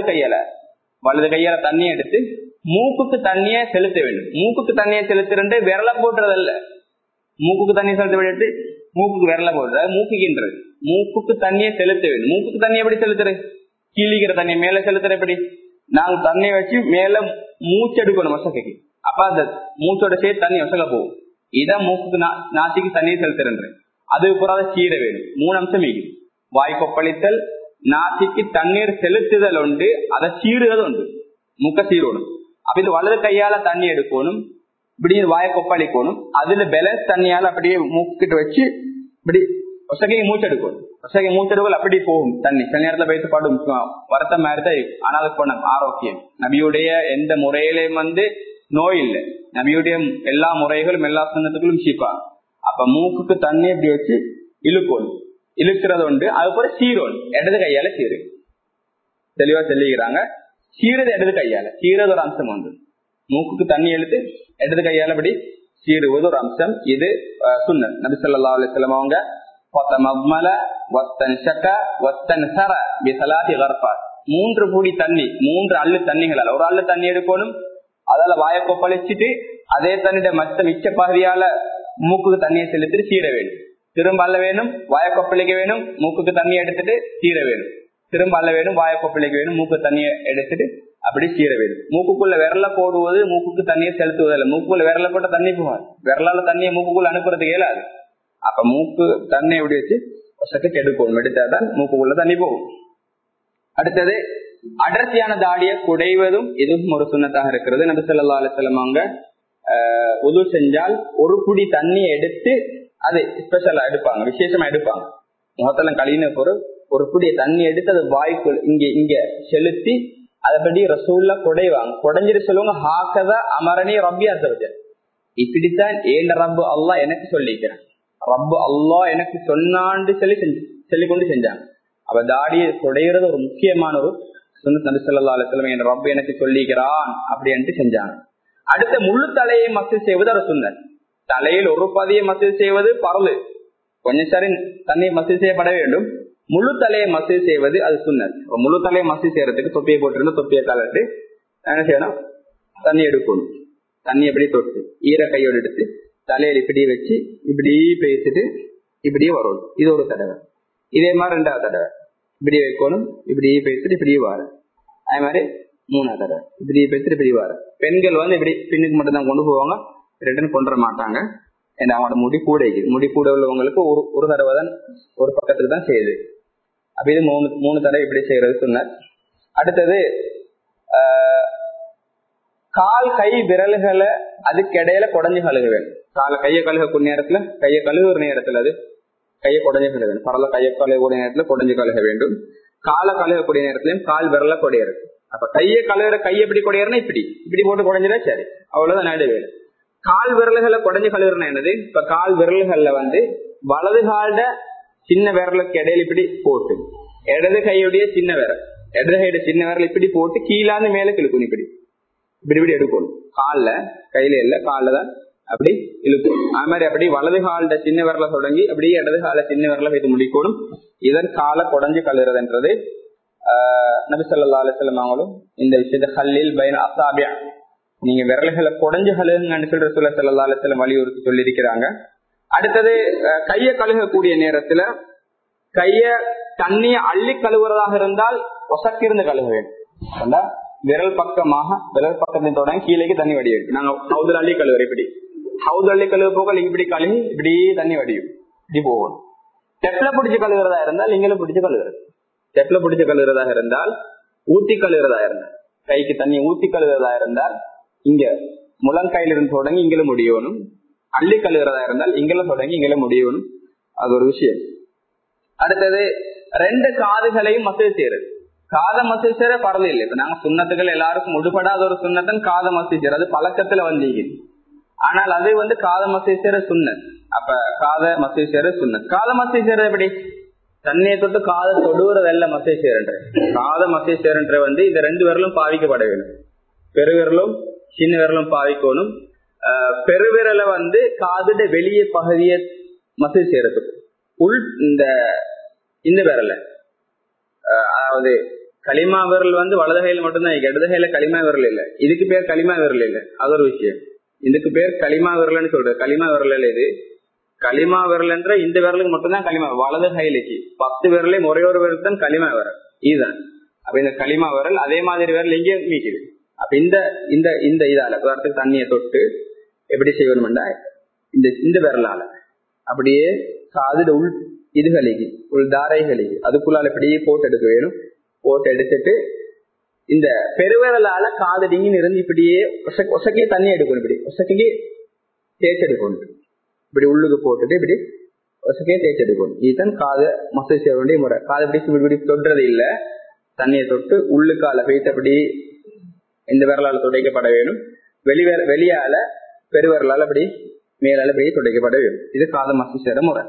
கையால தண்ணியை எடுத்து மூக்குக்கு தண்ணியை செலுத்த வேண்டும். மூக்குக்கு தண்ணியை செலுத்துறது விரல போட்டுறதல்ல. மூக்குக்கு தண்ணியை செலுத்த விட்டு மூக்குக்கு விரல போடுறது மூக்குகின்றது. மூக்குக்கு தண்ணியை செலுத்த வேண்டும். மூக்குக்கு தண்ணி எப்படி செலுத்துறது, கீழிக்கிற தண்ணியை மேல செலுத்துற எப்படி, நாங்க தண்ணியை வச்சு மேல மூச்செடுக்கணும் வசக்கைக்கு. அப்ப அந்த மூச்சோட சேர்த்து தண்ணி வசக்க போகும். இதான் மூக்குக்கு நாசிக்கு தண்ணீர் செலுத்துறது. அதுக்கு பிறகு சீர வேணும். 3 அம்சம் இருக்குது. வாய் கொப்பளித்தல், நாசிக்கு தண்ணீர் செலுத்துதல் உண்டு, அதை சீறுதல் உண்டு, மூக்க சீரோடும். அப்ப இது வலது கையால தண்ணி எடுக்கணும், இப்படி வாயை கொப்பளிக்கணும். அதுல பேலன்ஸ் தண்ணியால அப்படியே மூக்கிட்ட வச்சு இப்படி ஒசகைக்கு மூச்செடுக்கணும். ஒசகை மூச்செடுக்கல் அப்படி போகும் தண்ணி. சில நேரத்துல வைத்து பாடும் வருத்தம் மாதிரிதான் இருக்கும். ஆனால் அது போன ஆரோக்கியம். நபியுடைய எந்த முறையிலையும் நோய் இல்லை. நபியுடைய எல்லா முறைகளும் எல்லா சுன்னத்துக்களும் சீப்பா. அப்ப மூக்குக்கு தண்ணி இப்படி வச்சு இழுக்கணும், இழுக்கிறது உண்டு. அதுக்கப்புறம் சீரோன் இடது கையால சீரு தெளிவா சொல்லிக்கிறாங்க. சீரது இடது கையால சீரது ஒரு அம்சம் உண்டு. மூக்குக்கு தண்ணி இழுத்து இடது கையால அப்படி சீருவது ஒரு அம்சம். இது சுன்னத். நபி ஸல்லல்லாஹு அலைஹி வஸல்லம் அவங்க 3 பூடி தண்ணி, 3 அள்ளு தண்ணிகளால் ஒரு அள்ளு தண்ணி எடுக்கணும். அதால வாயை கொப்பளிச்சுட்டு அதே தண்ணியோட மிச்ச பகுதியால மூக்குக்கு தண்ணியை செலுத்திட்டு சீர வேணும். திரும்ப அல்ல வேணும், வாய கொப்பளிக்க வேணும், மூக்குக்கு தண்ணியை எடுத்துட்டு சீர வேணும். திரும்ப அல்ல வேணும், வாய கொப்பளிக்க வேணும், மூக்கு தண்ணியை எடுத்துட்டு அப்படி சீர வேணும். மூக்குக்குள்ள விரல போடுவது மூக்குக்கு தண்ணியை செலுத்துவதில்லை. மூக்குக்குள்ள விரல போட்ட தண்ணி போகாது. விரலால தண்ணியை மூக்குக்குள்ள அனுப்புறதுக்கு இயலாது. அப்ப மூக்கு தண்ணி எப்படி வச்சு சட்டுக்கு எடுக்கணும். எடுத்தாதான் மூக்குக்குள்ள தண்ணி போகும். அடுத்தது அடர்த்தியான தாடியை குடைவதும் இதுவும் ஒரு சுன்னத்தாக இருக்கிறது. நபி ஸல்லல்லாஹு அலைஹி வஸல்லம் அவங்க உது செஞ்சால் ஒரு புடி தண்ணியை எடுத்து அது ஸ்பெஷலா எடுப்பாங்க, விசேஷமா எடுப்பாங்க. முகத்தெல்லாம் கழின பொருள் ஒரு புடிய தண்ணி எடுத்து அது வாய்க்குள் இங்க செலுத்தி அதைப்படி ரசூல்லா குடைவாங்க. குடைஞ்சிட்டு சொல்லுவாங்க, ஹாக்கதா அமரணி ரப்பி அஸ்ஸவஜல், இப்படித்தான் ஏண்ட ரப்பு அல்லாஹ் எனக்கு சொல்லிக்கிறேன், ரப்பு அல்லாஹ் எனக்கு சொன்னான்னு சொல்லி கொண்டு செஞ்சாங்க. அவ தாடியை குடையிறது ஒரு முக்கியமான ஒரு சுன்னத். நபி ஸல்லல்லாஹு அலைஹி வஸல்லம் என் ரப்பு எனக்கு சொல்லிக்கிறான் அப்படின்ட்டு செஞ்சாங்க. அடுத்த முழு தலையை மசூல் செய்வது ஒரு சுன்னத். தலையில் ஒரு பதியை மசூல் செய்வது பரவு, கொஞ்சம் சரி தண்ணி மசூல் செய்யப்பட வேண்டும். முழு தலையை மசூல் செய்வது அது சுன்னத். முழு தலையை மசூல் செய்யறதுக்கு தொப்பியை போட்டிருந்து தொப்பியை கலட்டு என்ன செய்யணும், தண்ணி எடுக்கணும். தண்ணி எப்படி தொட்டு ஈர கையோடு எடுத்து தலையில இப்படி வச்சு இப்படி பேசிட்டு இப்படியே வரணும். இது ஒரு தடவை. இதே மாதிரி 2வது தடவை இப்படி வைக்கணும், இப்படி பேசிட்டு இப்படி வார. அதே மாதிரி 3வது தடவை இப்படி பேசிட்டு இப்படி வார. பெண்கள் இப்படி பின்னுக்கு மட்டும் தான் கொண்டு போவாங்க, ரிட்டர்ன் கொண்டு வர மாட்டாங்க. ஏன்னா அவங்களோட முடி கூட இருக்குது. முடி கூட உள்ளவங்களுக்கு ஒரு தடவை தான் ஒரு பக்கத்துக்கு தான் செய்யுது. அப்ப இது 3 தடவை இப்படி செய்யறது சொன்னார். அடுத்தது கால் கை விரல்களை அதுக்கு இடையில குடஞ்சு கழுக வேண்டும். கையை கழுகக்கூடிய நேரத்துல கையை கழுகுற நேரத்துல அது கையை குடஞ்சு கழுக வேண்டும். பரவாயில்ல, கையை கழுகக்கூடிய நேரத்துல குடஞ்சு கழுக வேண்டும். காலை கழுகக்கூடிய நேரத்திலையும் கால் விரல குடையிறது. அப்ப கையை கழுவுற கையை எப்படி குடையறனா இப்படி போட்டு குடைஞ்சிடா சரி, அவ்வளவுதான் நடுவேல். கால் விரல்களை குடஞ்சு கழுவுறனா என்னது, இப்ப கால் விரல்கள்ல வலது கால சின்ன விரலுக்கு இடையில இப்படி போட்டு இடது கையுடைய சின்ன விரல் இடது கையோட சின்ன விரல் இப்படி போட்டு கீழாந்து மேல கிழக்கணும். இப்படி இப்படி எடுக்கணும். கையில இல்ல, காலில் தான் அப்படி இழுக்கணும். அது மாதிரி அப்படி வலது கால சின்ன விரல தொடங்கி அப்படியே இடது கால சின்ன விரல வைத்து முடிக்கணும். இதன் காலை குடஞ்சு கழுவுறதுன்றது நபி ஸல்லல்லாஹு அலைஹி வஸல்லம் அவங்களும் இந்த விஷயத்தை ஹல்லில் பைன அஸாபிஅ, நீங்க விரல்களை குடஞ்சு கழுவுங்கன்னு சொல்லி ரசூலுல்லாஹி ஸல்லல்லாஹு அலைஹி வஸல்லம் வலியுறுத்தி சொல்லி இருக்கிறாங்க. அடுத்தது கையை கழுகக்கூடிய நேரத்துல கைய தண்ணியை அள்ளி கழுவுறதாக இருந்தால் ஒசக்கிருந்து கழுவ வேண்டும். விரல் பக்கத்தின் தொடங்கி கீழே தண்ணி வடியும். நாங்க ஹவுதுல அள்ளி கழுவுறோம். இப்படி ஹவுது அள்ளி கழுவு போக இப்படி கழுவி இப்படி தண்ணி வடியும், இப்படி போகணும். ஸ்டெப்ல பிடிச்சு கழுவுறதா இருந்தால் நீங்களும் பிடிச்சு கழுவுறது. ஸ்டெப்ல பிடிச்சு கழுவுறதாக இருந்தால், ஊத்தி கழுவுறதா இருந்தால், கைக்கு தண்ணி ஊத்தி கழுவுறதா இருந்தால் இங்க முழங்கையிலிருந்து தொடங்கி இங்கிலும் முடியணும். அள்ளி கழுவுறதா இருந்தால் இங்கிலும் தொடங்கி இங்கிலும் முடியணும். அது ஒரு விஷயம். அடுத்தது 2 காதுகளையும் மசூல் செய்யறது. காத மசூல் செய்யற பரவாயில்லை இல்லை. இப்ப நாங்க சுண்ணத்துகள் எல்லாருக்கும் உடுபடாத ஒரு சுண்ணத்தன் காத மசூல் செய்யறது. அது பழக்கத்துல வந்தீங்க. ஆனால் அது காத மசூல் செய்யற சுண்ணத். அப்ப காத மசூல் செய்யற சுண்ணத். காத மசூல் செய்யறது எப்படி, தண்ணியை தொட்டு காத தொடுவதல்ல மசூல் செய்யற. காத மசூல் செய்யற இந்த 2 விரலும் பாவிக்கப்பட வேண்டும். பெருவிரலும் சின்ன விரலும் பாவிக்கணும். பெருவிரல காதுட வெளியே பகுதியை மசூல் செய்யறதுக்கு உள் இந்த விரல, அதாவது களிமா விரல் வலது கையில மட்டும்தான், இடது கையில களிமா விரல் இல்ல. இதுக்கு பேர் களிமா விரல் இல்ல, அது ஒரு விஷயம். இதுக்கு பேர் களிமா விரல்னு சொல்றது. களிமா விரல் இது களிமா விரல் என்ற இந்த விரலுக்கு மட்டும்தான் களிமா. வலது கையிலுக்கு 10 விரலையும் ஒரே ஒரு விரல் தான் களிமா விரல், இதுதான். அப்ப இந்த களிமா விரல் அதே மாதிரி விரல் இங்கே மீக்குது. அப்ப இந்த இதால உதாரணத்துக்கு தண்ணியை தொட்டு எப்படி செய்யணும்னா இந்த விரலால அப்படியே காதுட உள் இதுகளுக்கு உள் தாரைகளுக்கு அதுக்குள்ளால இப்படியே போட்டு எடுக்க வேணும். போட்டு எடுத்துட்டு இந்த பெருவிரலால காதடிங்கன்னு இருந்து இப்படியே ஒசக்கையே தண்ணி எடுக்கணும். இப்படி ஒசக்கையே தேய்ச்சி எடுக்கணும். இப்படி உள்ளுக்கு போட்டுட்டு இப்படி ஒசக்கையே தேய்ச்சி எடுக்கணும். இதுதான் காதை மசூல் செய்ய வேண்டிய முறை. காதை இப்படி தொடுறது இல்லை, தண்ணியை தொட்டு உள்ளுக்கால போயிட்டு அப்படி இந்த விரலால துடைக்கப்பட வேணும். வெளியால பெருவிரலால அப்படி மேலால அப்படியே துடைக்கப்பட வேணும். இது காதை மசூல் செய்யற முறை.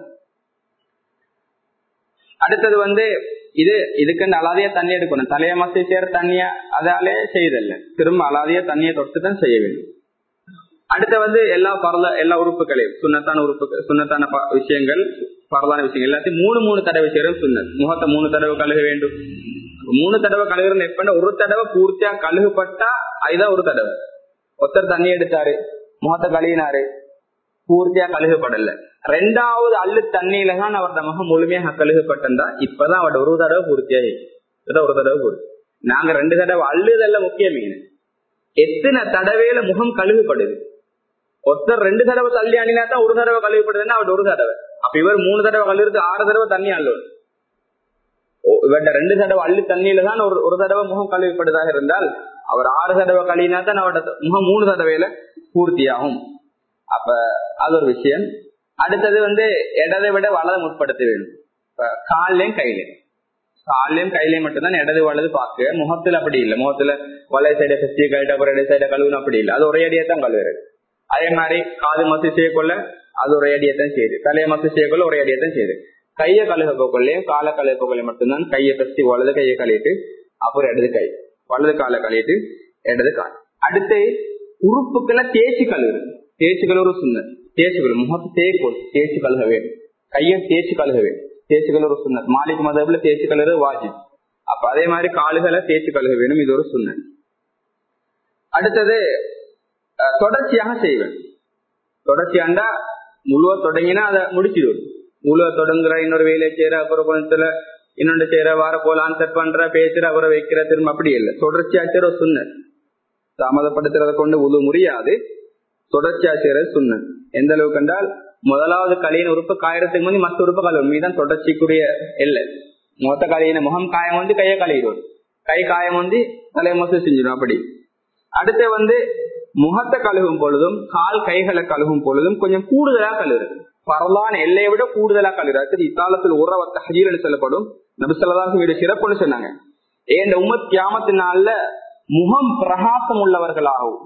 அடுத்தது இதுக்கு அலாதையா தண்ணி எடுக்கணும். தலைய மசூல் செய்யற தண்ணிய அதாலே செய்தல்ல, திரும்ப அலாதையா தண்ணியை தொட்டுதான் செய்ய வேண்டும். அடுத்த எல்லா உறுப்புகளையும் சுண்ணத்தான விஷயங்கள், பரவான விஷயங்கள் எல்லாத்தையும் 3 தடவை செய்யறது சுண்ணத். முகத்தை 3 தடவை கழுக வேண்டும். 3 தடவை கழுகுறது எப்ப, ஒரு தடவை பூர்த்தியா கழுகுப்பட்டா அதுதான் ஒரு தடவை. ஒருத்தர் தண்ணி எடுத்தாரு, முகத்தை கழுவினாரு, பூர்த்தியா கழுகப்படல. 2வது அள்ளு தண்ணியில தான் அவரோட முகம் முழுமையாக கழுகப்பட்டிருந்தா இப்பதான் அவரோட ஒரு தடவை பூர்த்தியாகி ஒரு தடவை பூர்த்தி. நாங்க 2 தடவை அள்ளுதல்ல முக்கிய மீன். எத்தனை தடவையில முகம் கழுகுப்படுது? ஒருத்தர் 2 தடவை தள்ளி அணினா தான் ஒரு தடவை கழுகுப்படுதுன்னா அவர் ஒரு தடவை. அப்ப இவர் 3 தடவை கழுவுறது 6 தடவை தண்ணி அள்ளணும். இவர்கிட்ட 2 தடவை அள்ளு தண்ணியில தான் ஒரு தடவை முகம் கழுவிப்படுதாக இருந்தால் அவர் 6 தடவை கழுவினா தான் அவரோட முகம் 3 தடவையில பூர்த்தியாகும். அப்ப அது ஒரு விஷயம். அடுத்தது இடதை விட வலதை முற்படுத்த வேணும். காலையும் கையிலையும் மட்டும்தான் இடது வலது பார்க்க. முகத்துல அப்படி இல்லை. முகத்துல வலது சைட சக்தியை கழிட்டு அப்புறம் இடது சைட கழுவுன்னு அப்படி இல்லை. அது ஒரே அடியத்தான் கழுவுறது. அதே மாதிரி காது மசு செய்யக்கொள்ள அது ஒரு அடியத்தான் செய்யுது. தலையை மசு செய்யக்கொள்ள ஒரு அடியத்தான் செய்யுது. கையை கழுகப்போக்கொள்ளையும் காலை கழுகப்போக்கொள்ள மட்டும்தான் கையை பற்றி வலது கையை கழிட்டு அப்புறம் இடது கை, வலது காலை கழிட்டு இடது கால். அடுத்து உறுப்புக்களை தேய்ச்சி கழுவுறது. தேய்ச்சி கழுவுற சுண்ணத். தேய்ச்சி கழுவு முகத்தை தேய்ச்சி கழுக வேண்டும். கையை தேய்ச்சி கழுக வேண்டும். தேய்ச்சி கழுவுற சுண்ணத். மாலிக் மதப்ல தேய்ச்சி கழுவுறது வாஜிப். அப்ப அதே மாதிரி கால்களை தேய்ச்சி கழுக வேண்டும். இது ஒரு சுண்ணத். அடுத்தது தொடர்ச்சியாக செய்வேன். தொடர்ச்சியாண்டா முழுவ தொடங்கினா அதை முடிச்சிடுவது. முழுவ தொடங்குற, இன்னொரு வேலையை செய்யற, அப்புறம் கொஞ்சத்துல இன்னொன்று செய்யற, வார போல ஆன்சர் பண்ற, பேசுற, அப்புறம் வைக்கிற, திரும்ப அப்படி இல்லை. தொடர்ச்சியா செய்யற சுண்ணத். தாமதப்படுத்துறத கொண்டு உது முடியாது. தொடர்ச்சியா செய்யறது சுண்ணத். எந்த அளவுக்கு என்றால் முதலாவது கலியின் உறுப்பு காயறதுக்கு முந்தி மற்ற உறுப்பு கழுவும். மீதான் தொடர்ச்சிக்குரிய இல்லை. மொத்த கலியின முகம் காயம் வந்து கையை கழுவிடும். கை காயம் வந்து தலையை மொசை செஞ்சிடும். அப்படி அடுத்து முகத்தை கழுகும் பொழுதும் கால் கைகளை கழுகும் பொழுதும் கொஞ்சம் கூடுதலா கழுவுறது. பரவான எல்லையை விட கூடுதலா கழுவுறது. இத்தாலத்தில் உறவத்த ஹஜீர் சொல்லப்படும். நபிசல்லாஹு மீது சிறப்புன்னு சொன்னாங்க. இந்த உம்மத் கியாமத்தினால முகம் பிரகாசம் உள்ளவர்களாகவும்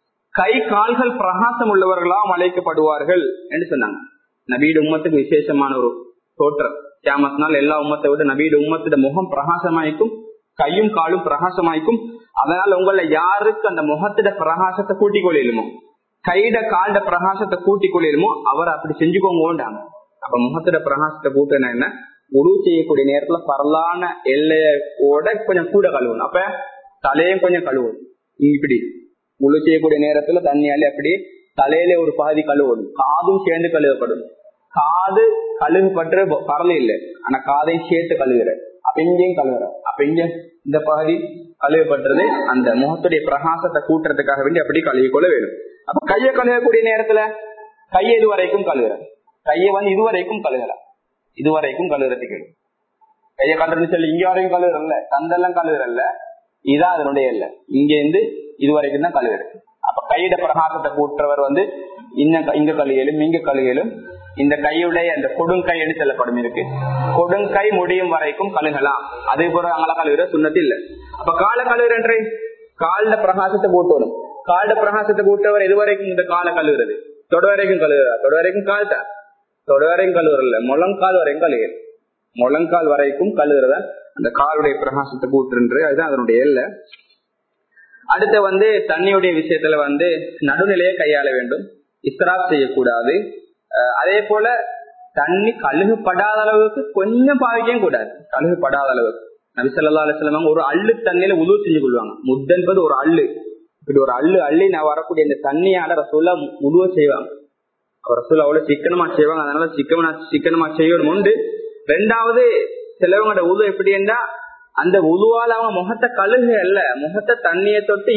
கை கால்கள் பிரகாசம் உள்ளவர்களாகவும் அழைக்கப்படுவார்கள் என்று சொன்னாங்க. நபீடு உம்மத்துக்கு விசேஷமான ஒரு தோற்றம். கியாமத்தினால் எல்லா உம்மத்தை விட நபீடு உம்மத்திட முகம் பிரகாசமாய்க்கும், கையும் காலும் பிரகாசமாய்க்கும். அதனால உங்களை யாருக்கு அந்த முகத்திட பிரகாசத்தை கூட்டிக் கொள்ளிலுமோ, கைட கால்ட பிரகாசத்தை கூட்டிக் கொள்ளிலுமோ அவர் அப்படி செஞ்சுக்கோங்கோண்டாங்க. அப்ப முகத்திட பிரகாசத்தை கூட்டினா என்ன, உரு செய்யக்கூடிய நேரத்துல பரலான எல்லையோட கொஞ்சம் கூட கழுவணும். அப்ப தலையும் கொஞ்சம் கழுவணும். இப்படி உழு செய்யக்கூடிய நேரத்துல தண்ணியாலே அப்படி தலையில ஒரு பாதி கழுவணும். காதும் சேர்ந்து கழுவப்படும். காது கழுவுப்பட்டு பரல இல்லை, ஆனா காதையும் சேர்த்து கழுவுற. அப்ப இங்கேயும் கழுவுற. அப்ப இங்க இந்த பகுதி கழுவப்பட்டது அந்த முகத்துடைய பிரகாசத்தை கூட்டுறதுக்காக வேண்டி அப்படி கழுவிக்கொள்ள வேணும். அப்ப கையை கழுவக்கூடிய நேரத்துல கையை இதுவரைக்கும் கழுவுற. கையை இதுவரைக்கும் கழுவுறலாம். இதுவரைக்கும் கழுவுறதுக்கு கையை கழுவுறதுன்னு சொல்லி இங்க வரைக்கும் கழுவுறல்ல, தந்தெல்லாம் கழுவுறல்ல, இதான் அதனுடைய இல்ல. இங்க இருந்து இதுவரைக்கும் தான் கழுவுறது. அப்ப கையிட பிரகாசத்தை கூட்டுறவர் இங்க கழுவியலும் இங்க கழுவியலும் இந்த கையுடைய அந்த கொடுங்கை எடுத்து செல்லப்படும் இருக்கு. கொடுங்கை முடியும் வரைக்கும் கழுகலாம். அதே போல அங்கள கழுவுற சுண்ணத்து இல்ல. அப்ப கால கழுவுற கால பிரகாசத்தை கூட்டணும். கால பிரகாசத்தை கூட்டவர் எதுவரைக்கும் இந்த காலை கழுவுறது, தொட வரைக்கும் கழுவுறா. தொட வரைக்கும் கால் தான், தொட வரைக்கும் கழுவுறல, முழங்கால் வரைக்கும் கழுவுறது. முழங்கால் வரைக்கும் கழுவுறத அந்த காலுடைய பிரகாசத்தை கூட்டுன்று. அதுதான் அதனுடைய எல்லை. அடுத்து தண்ணியுடைய விஷயத்துல நடுநிலையை கையாள வேண்டும். இஸ்ராப் செய்யக்கூடாது. அதே போல தண்ணி கழுகுப்படாத அளவுக்கு கொஞ்சம் பாவிக்கவும் கூடாது. கழுகுப்படாத அளவுக்கு நபி ஸல்லல்லாஹு அலைஹி வஸல்லம் ஒரு அள்ளு தண்ணியில உது செஞ்சு கொள்வாங்க. முத் என்பது ஒரு அள்ளு. இப்படி ஒரு அள்ளி நான் வரக்கூடிய இந்த தண்ணியால ரசூலா உதுவ செய்வாங்க. ரசூலா அவ்வளவு சிக்கனமா செய்வாங்க. அதனால சிக்கனமா செய்யணும் உண்டு. 2வது சிலவங்களோட உது எப்படி என்றா அந்த உதுவால அவங்க முகத்தை கழுகு அல்ல, முகத்தை தண்ணியை தொட்டு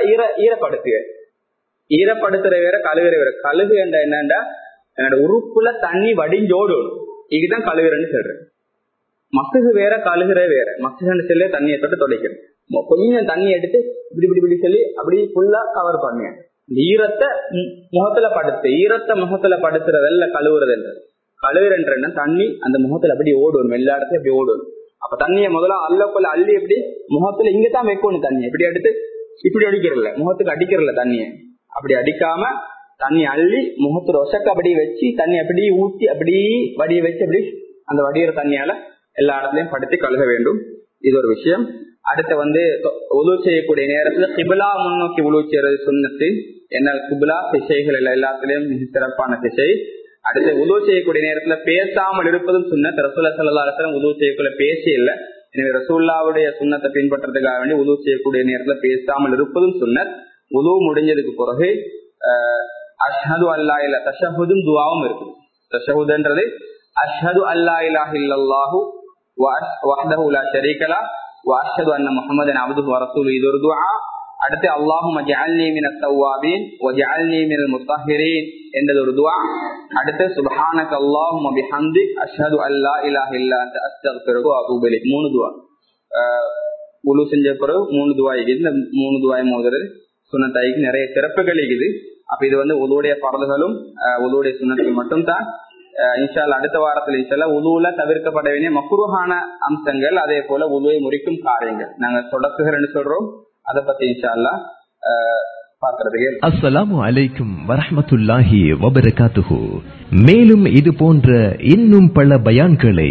ஈரப்படுத்துற வேற கழுகுற வேற. கழுகு என்ற என்னண்டா என்னோட உறுப்புல தண்ணி வடிஞ்சோடும். இதுதான் கழுகுறன்னு சொல்றேன். மசுகு வேற கழுகுற வேற. மசுகுன்னு சொல்லி தண்ணியை தொட்டு துடைக்கிறேன். கொஞ்சம் தண்ணி எடுத்து இப்படி சொல்லி அப்படி ஃபுல்லா கவர் பண்ண ஈரத்தை முகத்துல படுத்துறதல்ல கழுவுறது என்றது. கழுவுறன்ற தண்ணி அந்த முகத்துல அப்படி ஓடும், எல்லா இடத்தையும் அப்படி ஓடும். அப்ப தண்ணியை முதல்ல அல்லக்குள்ள அள்ளி எப்படி முகத்துல இங்கதான் வைக்கணும். தண்ணி இப்படி எடுத்து இப்படி அடிக்கிறல்ல, முகத்துக்கு அடிக்கிறல்ல தண்ணியை அப்படி அடிக்காம தண்ணி அள்ளி முகத்துல ஒசக்க அப்படி வச்சு தண்ணி அப்படி ஊற்றி அப்படி வடிய வச்சு அப்படி அந்த வடிகிற தண்ணியால எல்லா இடத்துலயும் படுத்தி கழுக வேண்டும். இது ஒரு விஷயம். அடுத்து உது செய்யக்கூடிய நேரத்துல கிபிலா முன்னோக்கி உது செய்யறது சுன்னத்து. என்ன கிபிலா திசைகள் எல்லாத்துலயும் மிக சிறப்பான திசை. அடுத்து உது செய்யக்கூடிய நேரத்துல பேசாமல் இருப்பதும் சுன்னத். ரசூலுல்லாஹி ஸல்லல்லாஹு அலைஹி வஸல்லம் உது செய்யக்குள்ள பேசி இல்லை. எனவே ரசூலுல்லாஹ்வுடைய சுன்னத்தை பின்பற்றதுக்காக வேண்டி உது செய்யக்கூடிய நேரத்துல பேசாமல் இருப்பதும் சுன்னத். உது முடிஞ்சதுக்கு பிறகு அஷ்ஹது அல்லா இல்ல தஷஹுதும் துஆவும் இருக்குது. தஷஹுதுன்றது அஷ்ஹது அல்லா இலாஹ இல்லல்லாஹு வஹ்தஹு லா ஷரீக லஹ் வ அஷ்ஹது அன்ன முஹம்மதன் அப்துஹு வ ரசூலுஹு இது ஒரு துஆ. அடுத்து அல்லாஹும்ம ஜஅல்னி மினத் தவ்வாபீன் வ ஜஅல்னி மினல் முத்தஹ்ஹிரீன் என்றது ஒரு துஆ. அடுத்து சுப்ஹானக அல்லாஹும்ம பிஹம்திக் அஷ்ஹது அல்லா இலாஹ இல்லா அன்த அஸ்தக்ஃபிருக வ அதூபு இலைக். 3 துஆ. உலு செஞ்ச பிறகு 3 துஆ இருக்குது. இந்த 3 துஆயை மோதுறது சுன்னத்தாய்க்கு நிறைய சிறப்புகள் இருக்குது. அப்ப இது உதுவுடைய பரதுகளும் உதுவுடைய சுன்னத்துக்கு மட்டும் தான். இன்ஷா அல்லாஹ் அடுத்த வாரத்தில் இன்ஷா அல்லாஹ் உதுவுல தவிர்க்கப்பட வேண்டிய மக்ரூஹான அம்சங்கள், அதே போல உதுவை முறிக்கும் காரியங்கள் நாங்க தொடக்குகள் சொல்றோம். அதை பத்தி இன்ஷா அல்லாஹ் பார்க்கிறதுக்கு. அஸ்ஸலாமு அலைக்கும் வரஹ்மத்துல்லாஹி வபரகாத்துஹு. மேலும் இது போன்ற இன்னும் பல பயான்களை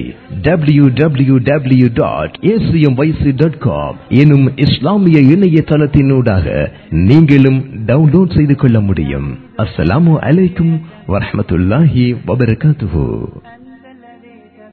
www.acmyc.com எனும் இஸ்லாமிய இணையதளத்தினூடாக நீங்களும் டவுன்லோட் செய்து கொள்ள முடியும். அஸ்ஸலாமு அலைக்கும் வரஹ்மத்துல்லாஹி வபரகாத்துஹு.